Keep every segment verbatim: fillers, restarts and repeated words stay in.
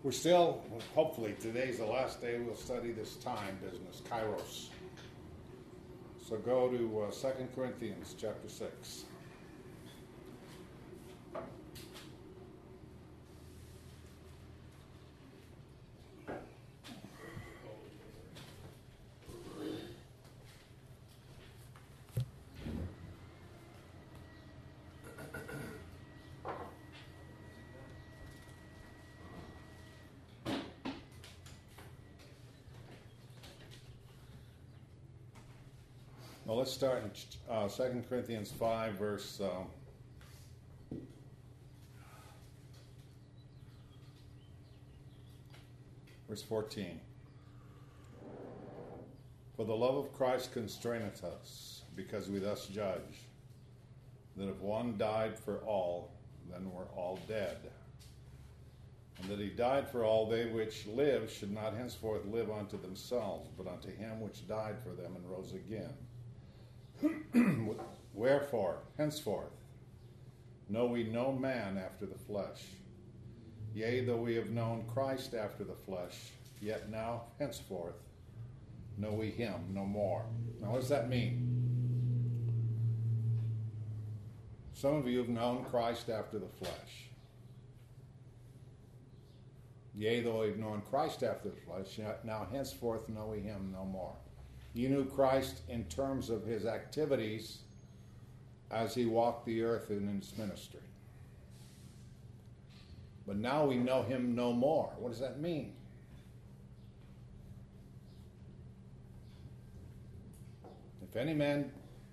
We're still, hopefully, today's the last day we'll study this time business, Kairos. So go to uh, Second Corinthians chapter six. Well, let's start in uh, Second Corinthians five, verse um, verse fourteen. For the love of Christ constraineth us, because we thus judge, that if one died for all, then we're all dead. And that he died for all, they which live should not henceforth live unto themselves, but unto him which died for them and rose again. Wherefore, henceforth, know we no man after the flesh. Yea, though we have known Christ after the flesh, yet now, henceforth, know we him no more. Now, what does that mean? Some of you have known Christ after the flesh. Yea, though we have known Christ after the flesh, yet now, henceforth, know we him no more. You knew Christ in terms of his activities as he walked the earth in his ministry. But now we know him no more. What does that mean? If any man,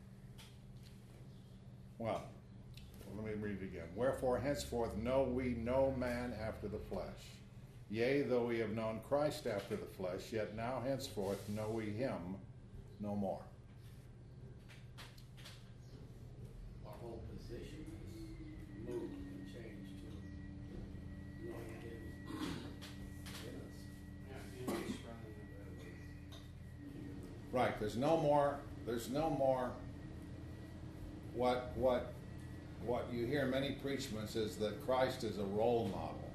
well, let me read it again. Wherefore, henceforth, know we no man after the flesh. Yea, though we have known Christ after the flesh, yet now henceforth know we him no more. Our whole position has moved and changed to knowing him in us. Right, there's no more, there's no more, what, what, what you hear many preachments is that Christ is a role model.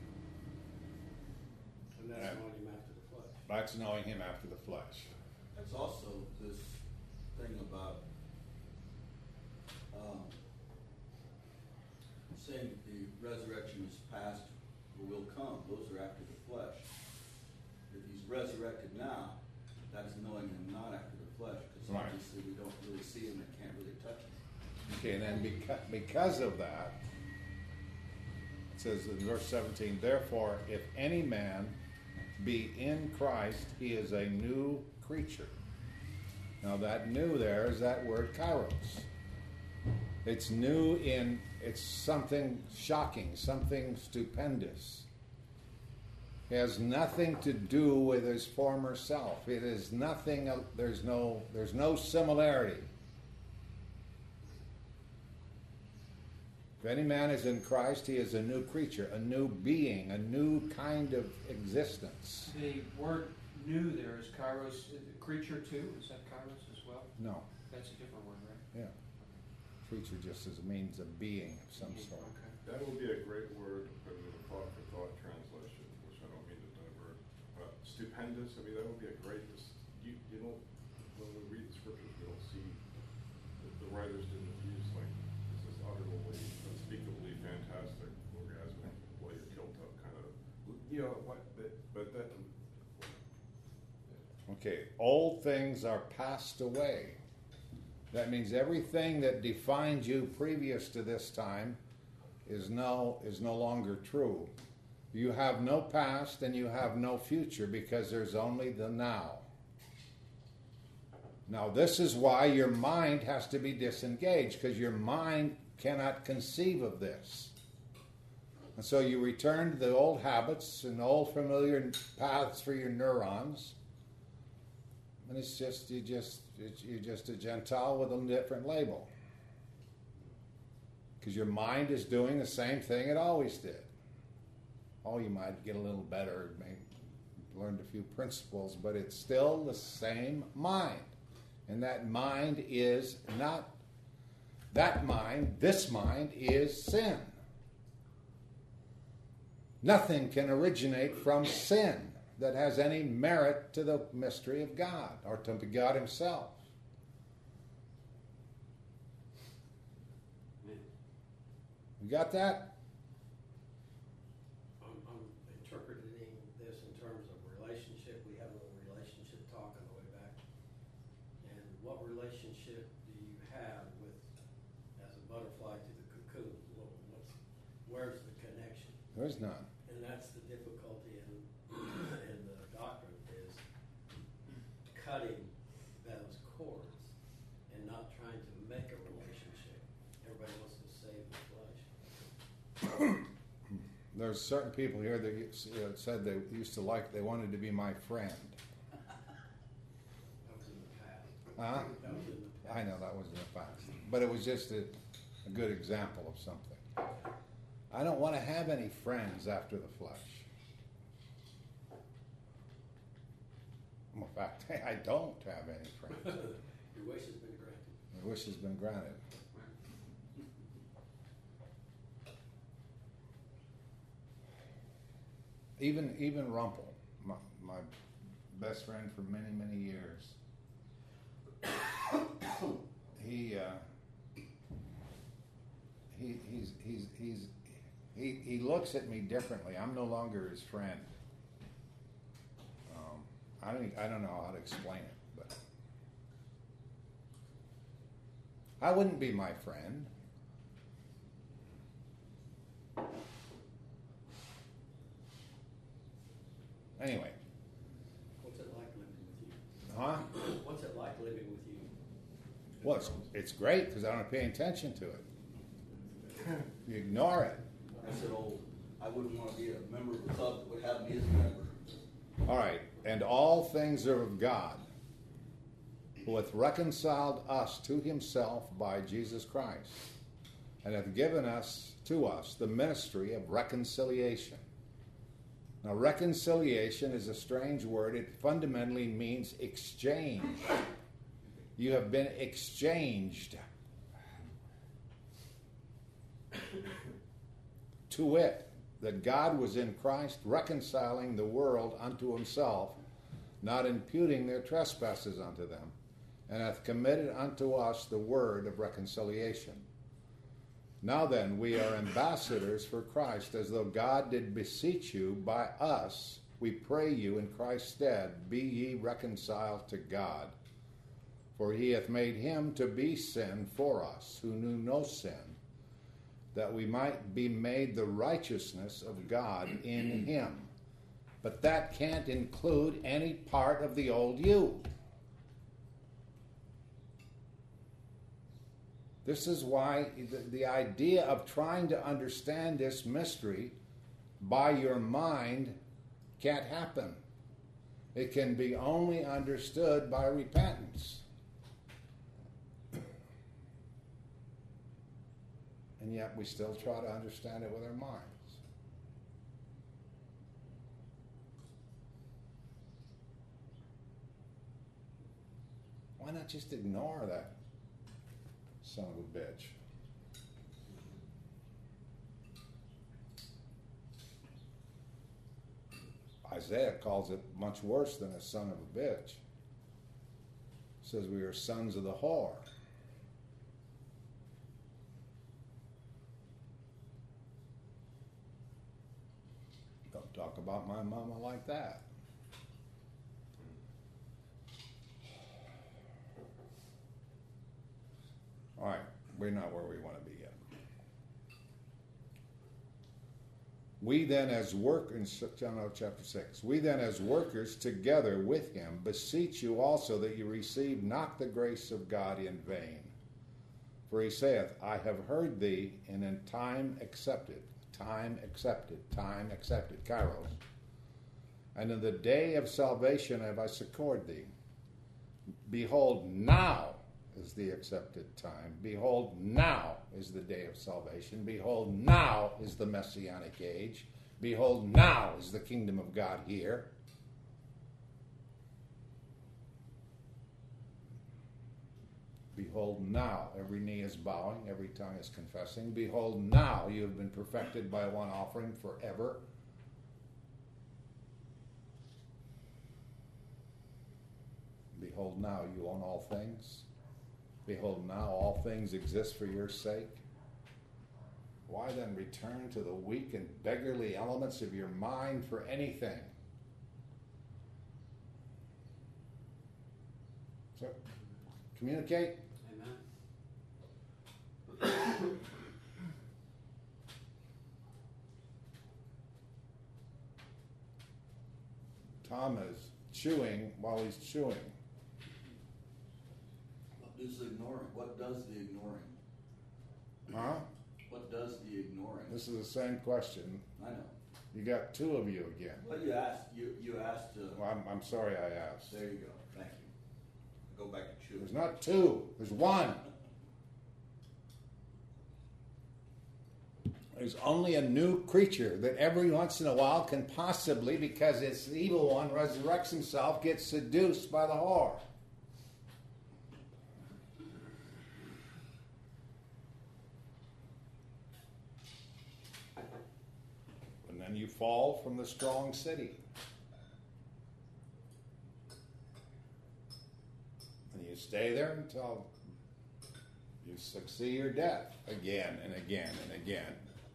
And that's knowing him after the flesh. That's knowing him after the flesh. There's also this thing about um, saying that the resurrection is past or will come. Those are after the flesh. If he's resurrected now, that's knowing him not after the flesh, because Right. obviously we don't really see him and can't really touch him. Okay, and then because, because of that, it says in verse seventeen, therefore, if any man be in Christ, he is a new creature. Now that new there is that word kairos. It's new in, it's something shocking, something stupendous. It has nothing to do with his former self. It is nothing, there's no, there's no similarity. If any man is in Christ, he is a new creature, a new being, a new kind of existence. The word new there is kairos, creature too? Is that kairos as well? No, That's a different word, right? yeah. Creature just as means a being of some sort. Okay. That would be a great word to put in the thought for thought translation, which I don't mean to divert. But stupendous, I mean, that would be a great, you, you don't, when we read the scriptures, we don't see, the, the writers didn't use like, this is utterly, unspeakably fantastic, orgasmic, blow your kilt up kind of, you know, what, but, but that, Okay, old things are passed away. That means everything that defined you previous to this time is no, is no longer true. You have no past and you have no future because there's only the now. Now this is why your mind has to be disengaged, because your mind cannot conceive of this. And so you return to the old habits and old familiar paths for your neurons. And it's just, you just, it's, you're just a Gentile with a different label. Because your mind is doing the same thing it always did. Oh, you might get a little better, maybe learned a few principles, but it's still the same mind. And that mind is not, that mind, this mind is sin. Nothing can originate from sin that has any merit to the mystery of God or to God himself. You got that? I'm, I'm interpreting this in terms of relationship. We have a little relationship talk on the way back. And what relationship do you have with, as a butterfly to the cocoon? What, what's, where's the connection? There's none. And that's the difficulty in, in the doctrine is cutting those cords and not trying to make a relationship. Everybody wants to save the flesh. There's certain people here that uh, said they used to like, they wanted to be my friend. That was in the past. Huh? That was in the past. I know that was in the past. But it was just a, a good example of something. I don't want to have any friends after the flesh. In fact, I don't have any friends. Your wish has been granted. My wish has been granted. Even even Rumpel, my, my best friend for many, many years, he uh, he he's he's he's he he looks at me differently. I'm no longer his friend. Um, I don't I don't know how to explain it, but I wouldn't be my friend. Anyway, What's it like living with you? huh? What's it like living with you? Well, it's, it's great because I don't pay attention to it. You ignore it. I said, oh, I wouldn't want to be a member of a club that would have me as a member. All right. And all things are of God, who hath reconciled us to himself by Jesus Christ, and hath given us to us the ministry of reconciliation. Now, reconciliation is a strange word. It fundamentally means exchange. You have been exchanged. To wit, that God was in Christ reconciling the world unto himself, not imputing their trespasses unto them, and hath committed unto us the word of reconciliation. Now then, we are ambassadors for Christ, as though God did beseech you by us. We pray you in Christ's stead, be ye reconciled to God. For he hath made him to be sin for us, who knew no sin, that we might be made the righteousness of God in him. But that can't include any part of the old you. This is why the, the idea of trying to understand this mystery by your mind can't happen. It can be only understood by repentance. And yet we still try to understand it with our minds. Why not just ignore that son of a bitch? Isaiah calls it much worse than a son of a bitch. He says we are sons of the whore. Don't talk about my mama like that. All right, we're not where we want to be yet. We then as work in John chapter six, we then as workers together with him beseech you also that you receive not the grace of God in vain. For he saith, I have heard thee and in time accepted, time accepted, time accepted, kairos. And in the day of salvation have I succored thee. Behold, now is the accepted time. Behold, now is the day of salvation. Behold, now is the messianic age. Behold, now is the kingdom of God here. Behold, now every knee is bowing, every tongue is confessing. Behold, now you have been perfected by one offering forever. Behold, now you own all things. Behold, now all things exist for your sake. Why then return to the weak and beggarly elements of your mind for anything? So, communicate. Amen. Tom is chewing while he's chewing. What does ignoring, what does the ignoring? Huh? What does the ignoring? This is the same question. I know. You got two of you again. Well, you asked, you, you asked, uh, Well, I'm, I'm sorry I asked. there you go, thank you. Go back to chewing. There's not two, there's one. There's only a new creature that every once in a while can possibly, because it's the evil one resurrects himself, get seduced by the whore. And then you fall from the strong city. And you stay there until you succeed your death again and again and again.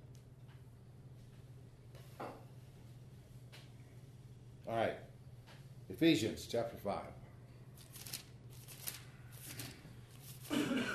All right, Ephesians chapter five. So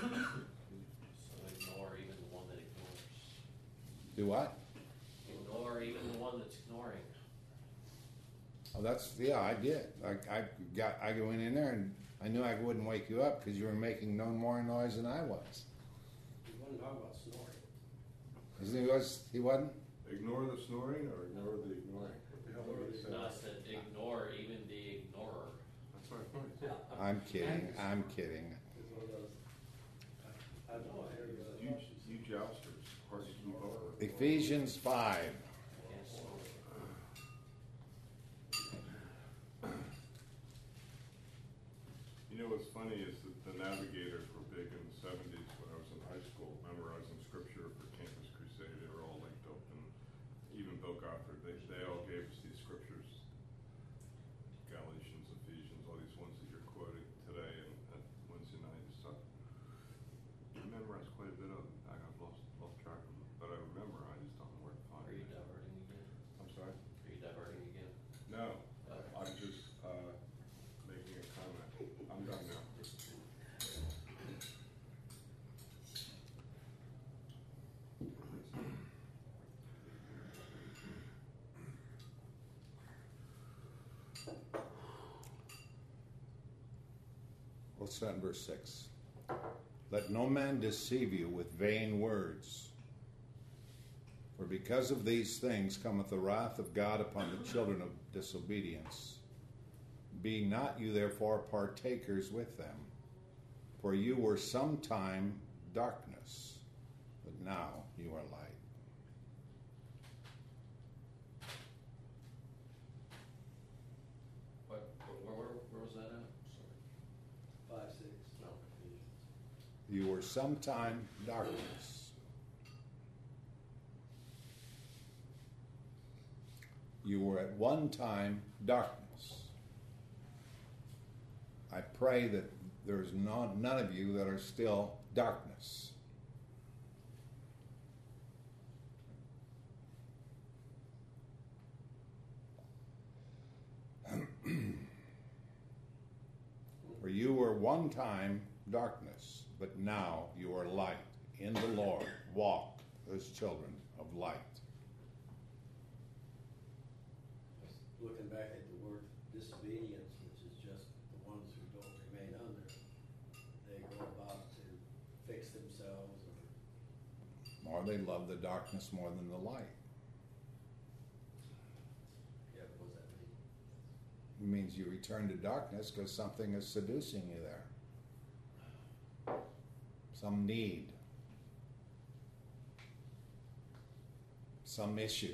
ignore even the one that ignores. Do what? Ignore even the one that's ignoring. Oh, that's yeah, I did. I, I got. I went in there and I knew I wouldn't wake you up because you were making no more noise than I was. We wasn't talking about snoring. Isn't he was? He wasn't. Ignore the snoring or ignore the ignoring? What the hell did he say? No, I said ignore even the ignorer. That's what I thought. I'm kidding. I'm kidding. It's one of those. I have no idea. You, you jousters, hard to keep up with. Ephesians five. Yes. You know what's funny is that the Navigators were big in the seventies when I was in high school, memorizing scripture for Campus Crusade. They were all linked up, and even Bill Gothard, they, they all gave us these scriptures. Galatians, Ephesians, all these ones that you're quoting today and at Wednesday night and stuff. I memorized quite a bit of them. I got lost, lost track of them, but I remember. I just don't know where to find Are you them. diverting again? I'm sorry? Are you diverting again? No, Okay. I'm just uh, making a comment. I'm done now. Let's start in verse six. Let no man deceive you with vain words. For because of these things cometh the wrath of God upon the children of disobedience. Be not you therefore partakers with them. For you were sometime darkness, but now you are light. What, where, where, where was that at? Sorry. Five, six. No, Ephesians. You were sometime darkness. You were at one time darkness. I pray that there's not, none of you that are still darkness. For you were one time darkness, but now you are light in the Lord. Walk as children of light. Looking back at the word disobedience, which is just the ones who don't remain under, they go about to fix themselves or, Or they love the darkness more than the light. yeah, what does that mean? It means you return to darkness because something is seducing you there. Some need. Some issue.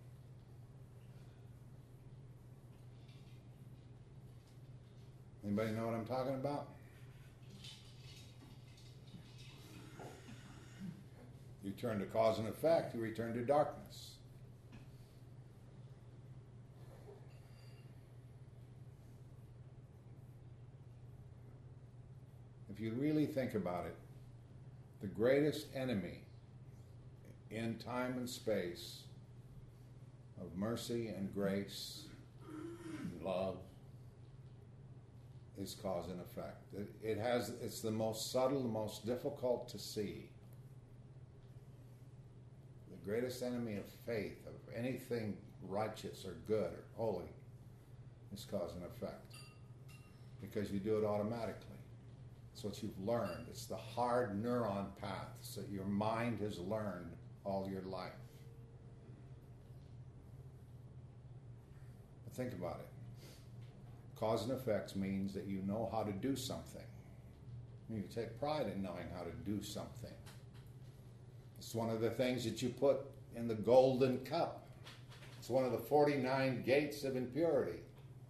Anybody know what I'm talking about? You turn to cause and effect, you return to darkness. if you really think about it, the greatest enemy in time and space of mercy and grace and love is cause and effect. It, it has, it's the most subtle, the most difficult to see. The greatest enemy of faith, of anything righteous or good or holy, is cause and effect. Because you do it automatically. It's what you've learned. It's the hard neuron paths that your mind has learned all your life. But think about it. Cause and effects means that you know how to do something. You take pride in knowing how to do something. It's one of the things that you put in the golden cup. It's one of the forty-nine gates of impurity.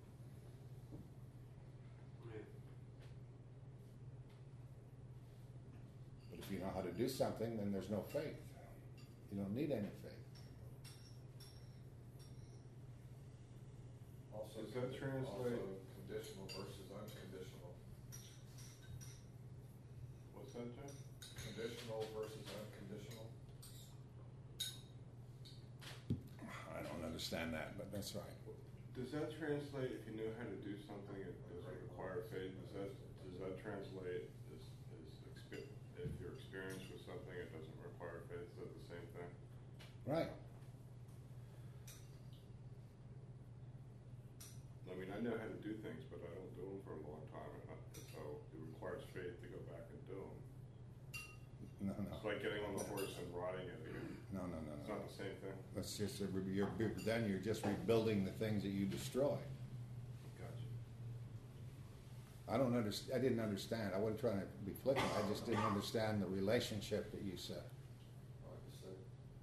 But if you know how to do something, then there's no faith. You don't need any faith. Also, Does that translate- also conditional versus unconditional. What's that, Jeff? Conditional versus unconditional. I don't understand that, but that's right. Does that translate, if you knew how to do something, it doesn't require faith? Does that, does that translate as, as expe- if you're experienced with something, it doesn't require faith? Is that the same thing? Right. I mean, I know how to do things, but I don't do them for a long time, and I- and so it requires faith to go back and do them. No, no. It's like getting on the horse and riding it again. No, no, no, It's no. not the same thing. That's just a, you're, then you're just rebuilding the things that you destroy. Gotcha. I don't understand. I didn't understand. I wasn't trying to be flippant. I just didn't understand the relationship that you said. Like I said,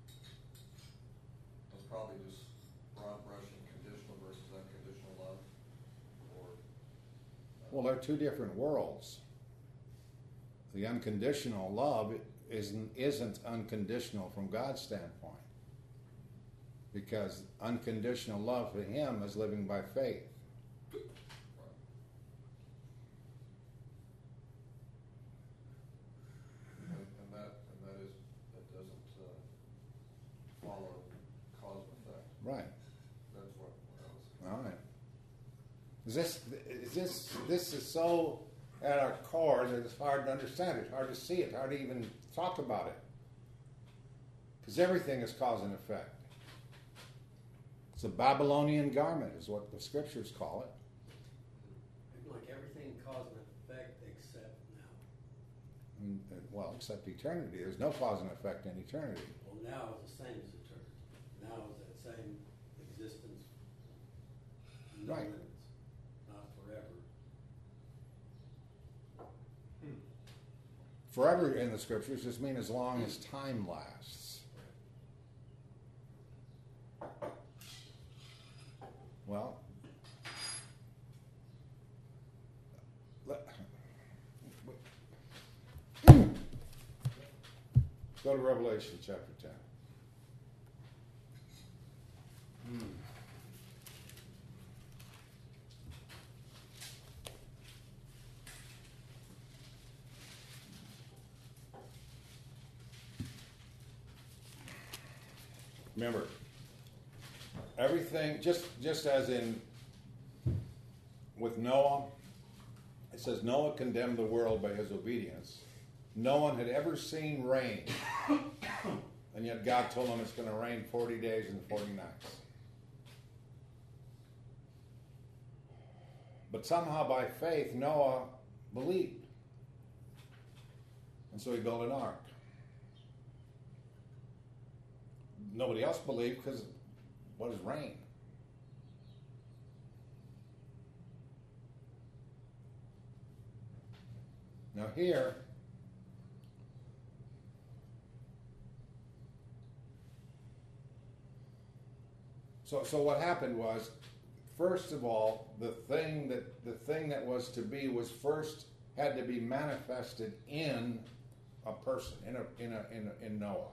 it's probably just broad brushing conditional versus unconditional love, or. uh, Well, they're two different worlds. The unconditional love isn't isn't unconditional from God's standpoint, because unconditional love for Him is living by faith. And, and that, and that is, that doesn't, uh, follow cause and effect. Right. That's what, what I was. All right. Is this is this this is so at our core that it's hard to understand it, hard to see it, hard to even talk about it. Because everything is cause and effect. It's a Babylonian garment, is what the scriptures call it. Like everything cause and effect except now. And, uh, well, except eternity. There's no cause and effect in eternity. Well, now is the same as eternity. Now is that same existence. No Right. limits. Not forever. Forever in the scriptures just mean as long as time lasts. Well, let, go to Revelation chapter ten. Remember, everything, just just as in with Noah, it says Noah condemned the world by his obedience. No one had ever seen rain, and yet God told him it's going to rain forty days and forty nights. But somehow by faith, Noah believed. And so he built an ark. Nobody else believed because what is rain? Now here, so so what happened was, first of all, the thing that the thing that was to be was first had to be manifested in a person, in a in a in a, in Noah.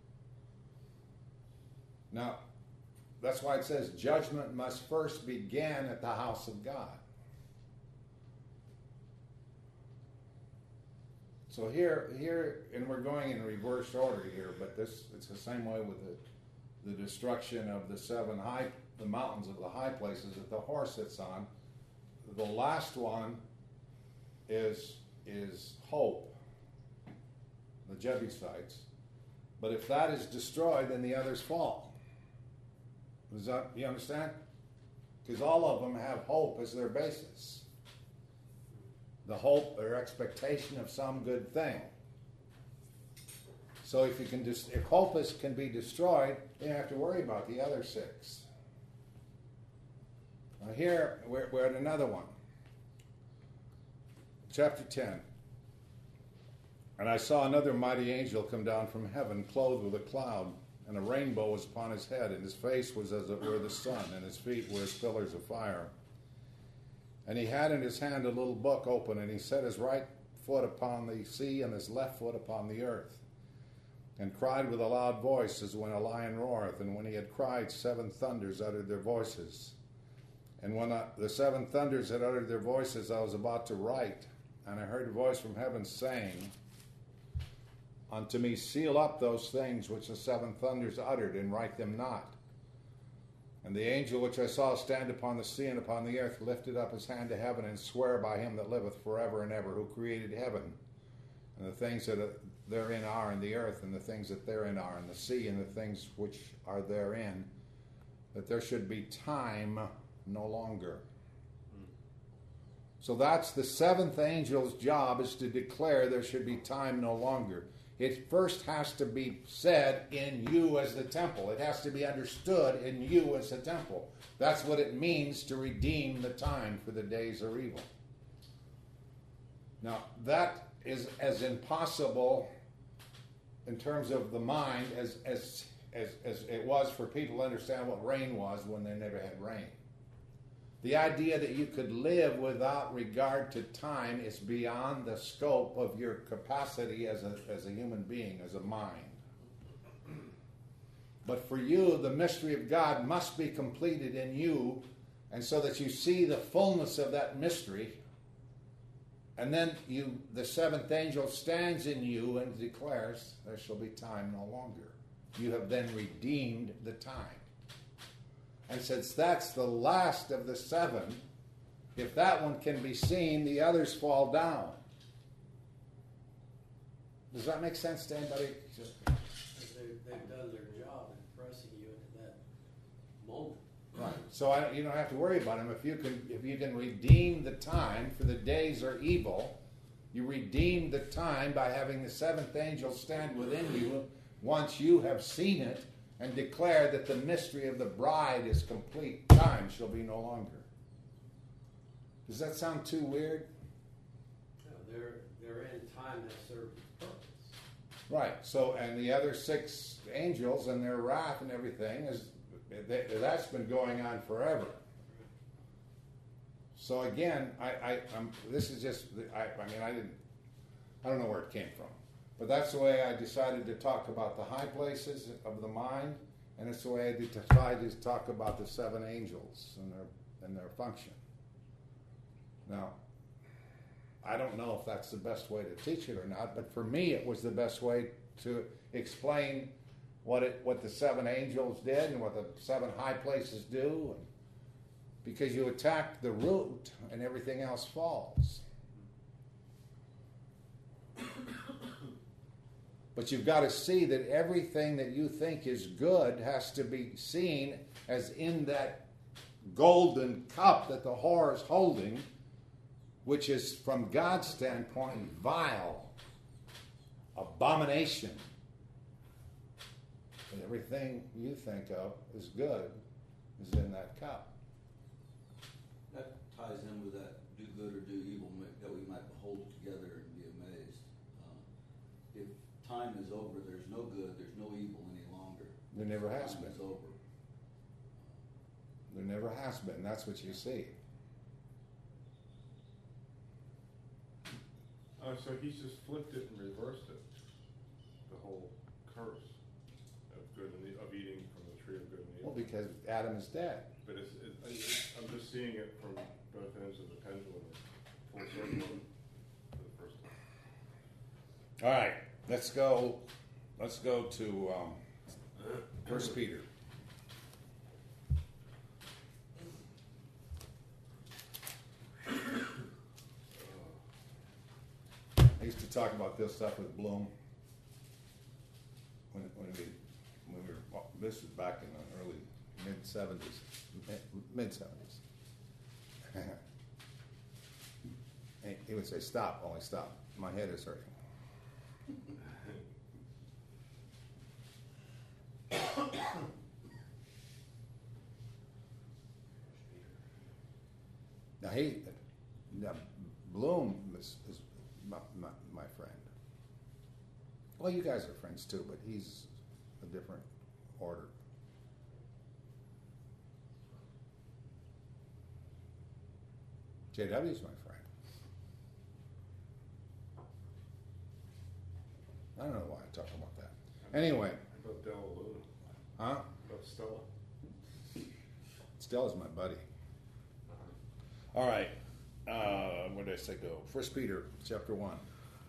Now, that's why it says judgment must first begin at the house of God. So here, here, and we're going in reverse order here, but this, it's the same way with the, the destruction of the seven high, the mountains of the high places that the horse sits on. The last one is, is hope, the Jebusites. But if that is destroyed, then the others fall. Does that, you understand? Because all of them have hope as their basis. The hope or expectation of some good thing. So if you can, dis- if hope is, can be destroyed, you don't have to worry about the other six. Now here we're, we're at another one. Chapter ten. And I saw another mighty angel come down from heaven, clothed with a cloud, and a rainbow was upon his head, and his face was as it were the sun, and his feet were as pillars of fire. And he had in his hand a little book open, and he set his right foot upon the sea and his left foot upon the earth, and cried with a loud voice as when a lion roareth. And when he had cried, seven thunders uttered their voices. And when I, the seven thunders had uttered their voices, I was about to write, and I heard a voice from heaven saying unto me, seal up those things which the seven thunders uttered, and write them not. And the angel which I saw stand upon the sea and upon the earth lifted up his hand to heaven, and sware by him that liveth forever and ever, who created heaven, and the things that therein are, in the earth, and the things that therein are, in the sea, and the things which are therein, that there should be time no longer. So that's the seventh angel's job, is to declare there should be time no longer. It first has to be said in you as the temple. It has to be understood in you as the temple. That's what it means to redeem the time, for the days are evil. Now, that is as impossible in terms of the mind as, as, as, as it was for people to understand what rain was when they never had rain. The idea that you could live without regard to time is beyond the scope of your capacity as a, as a human being, as a mind. But for you, the mystery of God must be completed in you, and so that you see the fullness of that mystery, and then you, the seventh angel stands in you and declares, there shall be time no longer. You have then redeemed the time. And since that's the last of the seven, if that one can be seen, the others fall down. Does that make sense to anybody? They've, they've done their job in pressing you into that moment. Right. So I, you don't have to worry about them. If you can, if you can redeem the time, for the days are evil, you redeem the time by having the seventh angel stand within you once you have seen it, and declare that the mystery of the bride is complete. Time shall be no longer. Does that sound too weird? No, they're, they're in time that serves its purpose. Right. So, and the other six angels and their wrath and everything, is that's been going on forever. So again, I, I, I'm, this is just, I, I mean, I didn't, I don't know where it came from. But that's the way I decided to talk about the high places of the mind, and it's the way I decided to talk about the seven angels and their and their function. Now, I don't know if that's the best way to teach it or not, but for me it was the best way to explain what it what the seven angels did and what the seven high places do, and because you attack the root and everything else falls. But you've got to see that everything that you think is good has to be seen as in that golden cup that the whore is holding, which is, from God's standpoint, vile, abomination. And everything you think of is good is in that cup. That ties in with that do good or do evil, that we might behold together and be amazed. Uh, if time is over, there's no good, there's no evil any longer. There never has time been. is over. There never has been. That's what you see. Uh, so he's just flipped it and reversed it. The whole curse of good and e- of eating from the tree of good and evil. Well, because Adam is dead. But it's, it, it's, I'm just seeing it from both ends of the pendulum, full circle for the first time. All right, let's go. Let's go to um, First Peter. I used to talk about this stuff with Bloom when when we when we were. Well, this was back in the early mid seventies, mid seventies. He would say, "Stop! Only stop! My head is hurting." Now he, now Bloom is, is my, my, my friend. Well, you guys are friends too, but he's a different order. J W is my friend. I don't know why I talk about that. Anyway. How about Della Luna? Huh? About Stella? Stella's my buddy. All right. Uh, where did I say go? First Peter chapter one.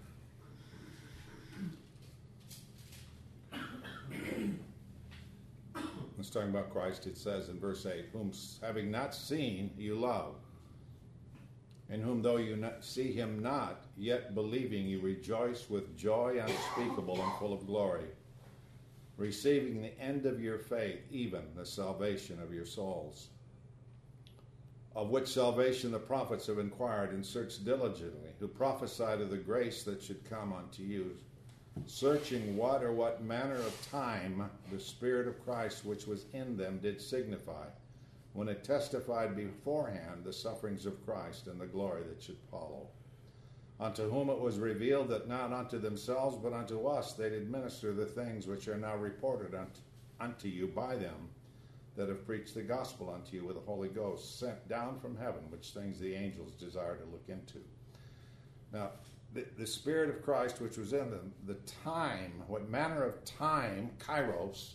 It's talking about Christ. It says in verse eight, whom having not seen you love, in whom though you not see him not, yet believing you rejoice with joy unspeakable and full of glory, receiving the end of your faith, even the salvation of your souls, of which salvation the prophets have inquired and searched diligently, who prophesied of the grace that should come unto you, searching what or what manner of time the Spirit of Christ which was in them did signify, when it testified beforehand the sufferings of Christ and the glory that should follow. Unto whom it was revealed that not unto themselves but unto us they did minister the things which are now reported unto, unto you by them that have preached the gospel unto you with the Holy Ghost sent down from heaven, which things the angels desire to look into. Now, the, the Spirit of Christ which was in them, the time, what manner of time, kairos.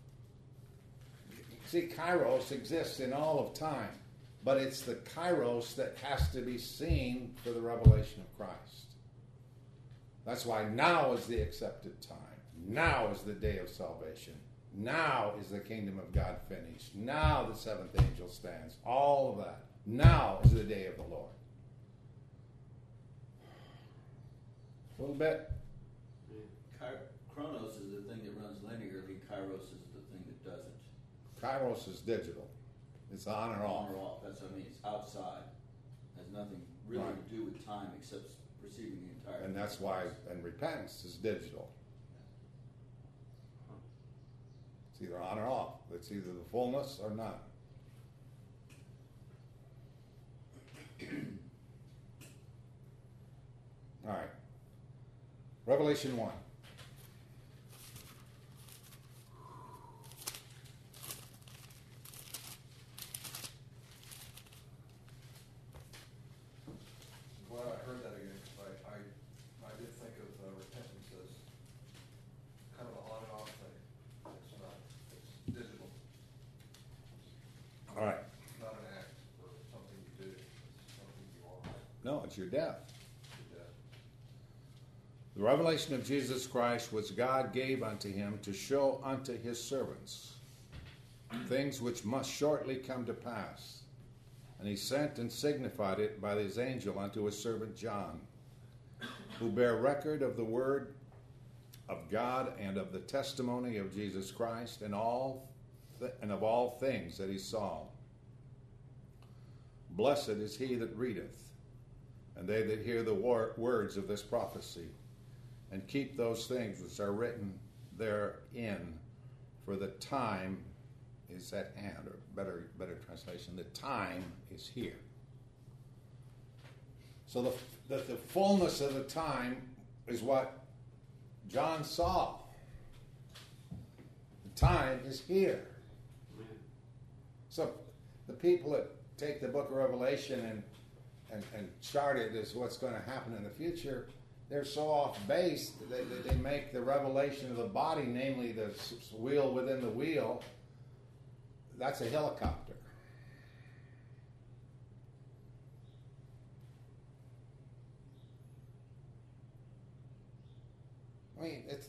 See, kairos exists in all of time, but it's the kairos that has to be seen for the revelation of Christ. That's why now is the accepted time. Now is the day of salvation. Now is the kingdom of God finished. Now the seventh angel stands. All of that. Now is the day of the Lord. A little bit. Ky- Chronos is the thing that runs linearly. Kairos is the thing that doesn't. Kairos is digital. It's on or off. On or off. That's what I mean. It's outside. Has nothing really Right. to do with time except receiving the entire. And that's why, and repentance is digital. It's either on or off. It's either the fullness or none. All right. Revelation one. Well, I heard that again, because I, I, I did think of uh, repentance as kind of an on and off thing. It's not, it's digital. All right. It's not an act or something you do, it's something you are. No, it's your death. Yeah. The revelation of Jesus Christ, which God gave unto him to show unto his servants things which must shortly come to pass. And he sent and signified it by his angel unto his servant John, who bear record of the word of God and of the testimony of Jesus Christ and all th- and of all things that he saw. Blessed is he that readeth, and they that hear the wor- words of this prophecy, and keep those things which are written therein, for the time is at hand, or better, better translation, the time is here. So the, the, the fullness of the time is what John saw. The time is here. So the people that take the book of Revelation and, and, and chart it as what's going to happen in the future, they're so off base that they, they make the revelation of the body, namely the wheel within the wheel, that's a helicopter.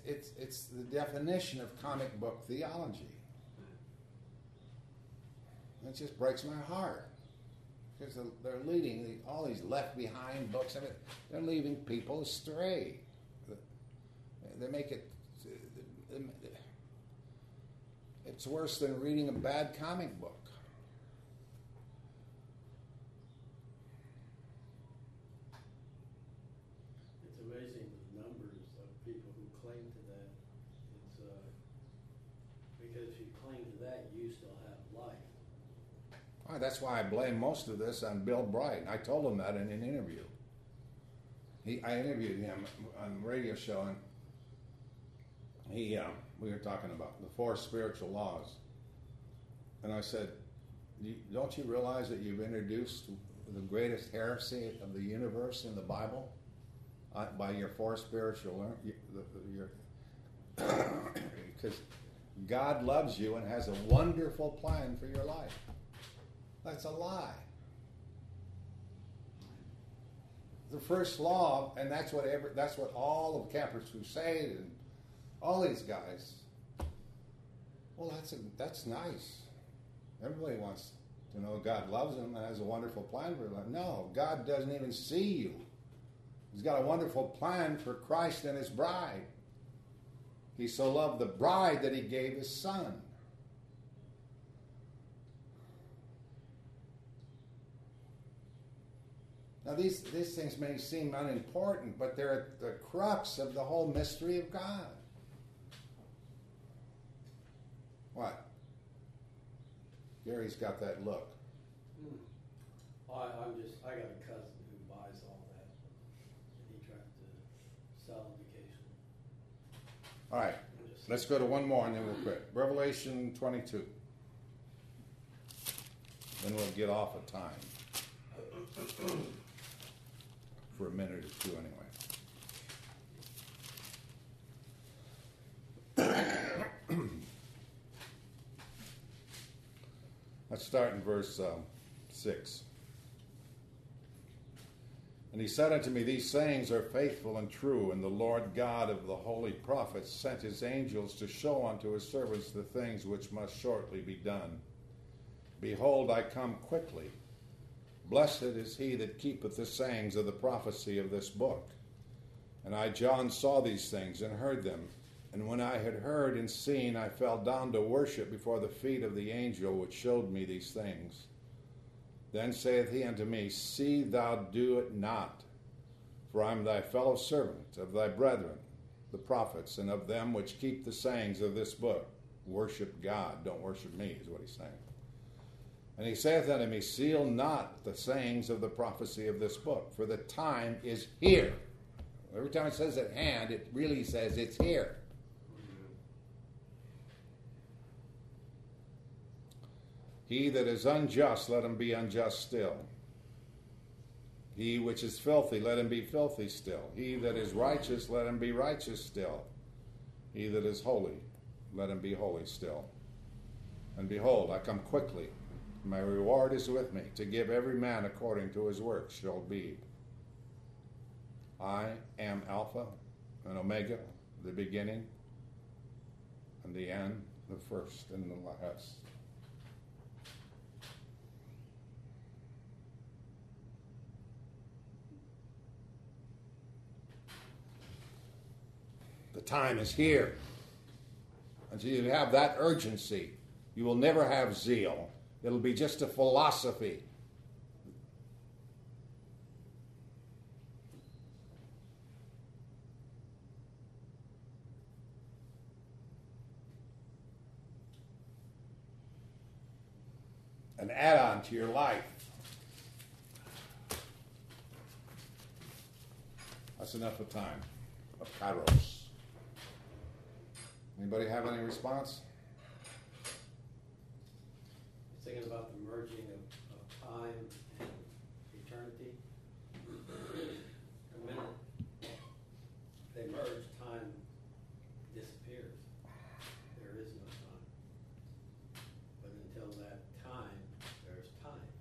it's it's the definition of comic book theology. It just breaks my heart because they're leading the, all these left behind books. I mean, they're leaving people astray. They make it. It's worse than reading a bad comic book. It's amazing the numbers of people who claim to that. It's uh, because if you claim to that, you still have life. Oh, that's why I blame most of this on Bill Bright. I told him that in an interview. He, I interviewed him on a radio show, and he, uh, we were talking about the four spiritual laws, and I said, "Don't you realize that you've introduced the greatest heresy of the universe in the Bible uh, by your four spiritual learn- because God loves you and has a wonderful plan for your life." That's a lie. The first law, and that's what every, that's what all of Campus Crusade and all these guys. Well, that's a, that's nice. Everybody wants to know God loves them and has a wonderful plan for them. No, God doesn't even see you. He's got a wonderful plan for Christ and His bride. He so loved the bride that He gave His Son. Now, these, these things may seem unimportant, but they're at the crux of the whole mystery of God. What? Gary's got that look. Hmm. I, I'm just, I got a cousin who buys all that. And he tried to sell education. All right, let's go to one more and then we'll quit. Revelation twenty-two. Then we'll get off of time. For a minute or two anyway. Let's start in verse um, six. And he said unto me, These sayings are faithful and true, and the Lord God of the holy prophets sent his angels to show unto his servants the things which must shortly be done. Behold, I come quickly. Blessed is he that keepeth the sayings of the prophecy of this book. And I, John, saw these things and heard them. And when I had heard and seen, I fell down to worship before the feet of the angel which showed me these things. Then saith he unto me, See thou do it not, for I am thy fellow servant of thy brethren, the prophets, and of them which keep the sayings of this book. Worship God, don't worship me, is what he's saying. And he saith unto me, Seal not the sayings of the prophecy of this book, for the time is here. Every time it says at hand, it really says it's here. He that is unjust, let him be unjust still. He which is filthy, let him be filthy still. He that is righteous, let him be righteous still. He that is holy, let him be holy still. And behold, I come quickly. My reward is with me, to give every man according to his work shall be. I am Alpha and Omega, the beginning and the end, the first and the last. The time is here. And so you have that urgency. You will never have zeal. It'll be just a philosophy. An add-on to your life. That's enough of time. Of kairos. Anybody have any response? Thinking about the merging of, of time and eternity. The minute they merge, time disappears. There is no time. But until that time, there's time.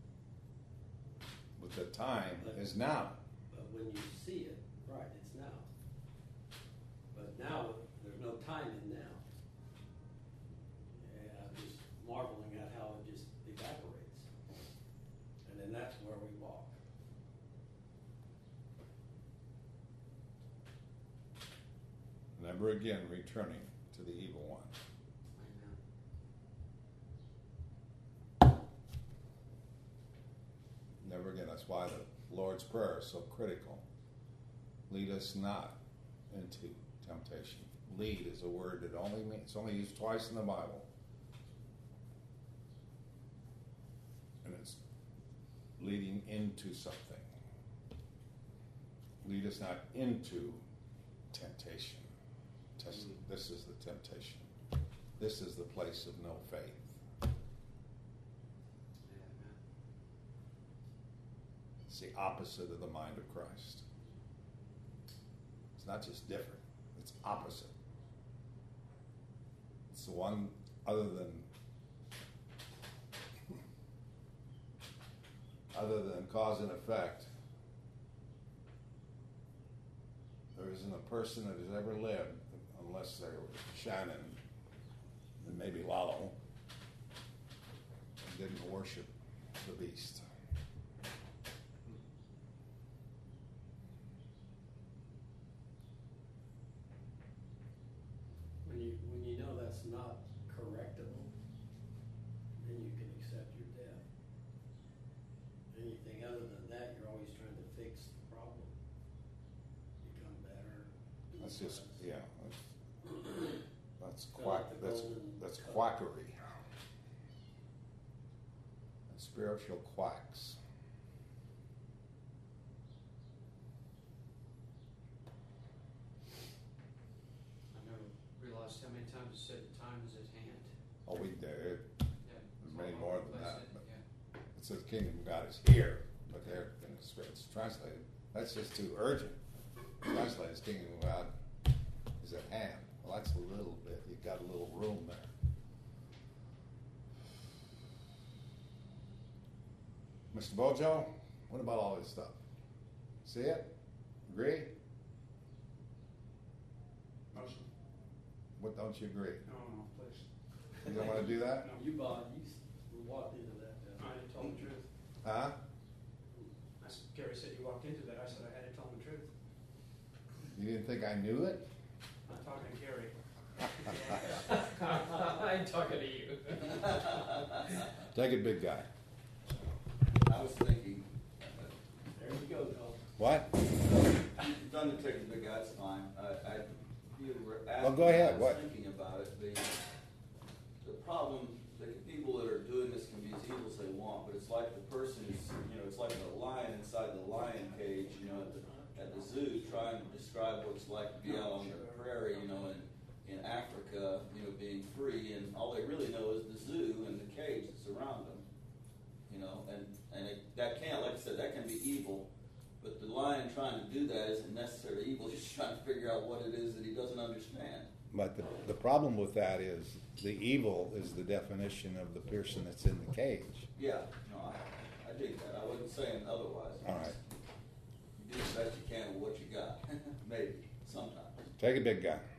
But the time is now. But when you see it, right, it's now. But now, there's no time in now. And I'm just marveling at how it just evaporates. And then that's where we walk. Never again returning to the evil one. Never again. That's why the Lord's Prayer is so critical. Lead us not into temptation. Lead is a word that only means, it's only used twice in the Bible. And it's leading into something. Lead us not into temptation. Test, this is the temptation. This is the place of no faith. It's the opposite of the mind of Christ. It's not just different, it's opposite. It's the one other than other than cause and effect. There isn't a person that has ever lived, unless they were Shannon and maybe Lalo, and didn't worship the beast. When you, when you know that's not correctable, then you can accept your death. Anything other than that, you're always trying to fix the problem. Become better. be That's just, less. yeah, that's, that's Fill quack, up the that's, golden that's cup. quackery. And spiritual quacks. I never realized how many times it said time is at hand. Oh, we did. Yeah. Many All more over than the place, that, it- but- yeah. It says kingdom of God is here, but there, and it's, it's translated. That's just too urgent. Translated as kingdom of God is at hand. Well, that's a little bit. You've got a little room there. Mister Bojo, what about all this stuff? See it? Agree? Motion. What don't you agree? No, no, please. You don't want to do that? You bought, you s- walked into that. uh, I had told the truth. Huh? I s Gary said you walked into that. I said I had to tell him the truth. You didn't think I knew it? I'm talking to Gary. I'm talking to you. Take it, big guy. I was thinking, There you go, Cole. What? you've done the ticket, big guy, it's fine. I, I, you were asking. Oh, go ahead, I was what? thinking about it, the, the problem, the people that are doing this can be as evil as they want, but it's like the person who's, you know, it's like a lion inside the lion cage, you know, at the, at the zoo, trying to describe what it's like to be out on the prairie, you know, in, in Africa, you know, being free, and all they really know is the zoo and the cage that's around them. You know, and, and it, that can't, like I said, that can be evil, but the lion trying to do that isn't necessarily evil, he's just trying to figure out what it is that he doesn't understand. But the, the problem with that is the evil is the definition of the person that's in the cage. Yeah, no, I, I dig that, I wasn't saying otherwise. All right. You do the best you can with what you got, maybe, sometimes. Take it, big guy.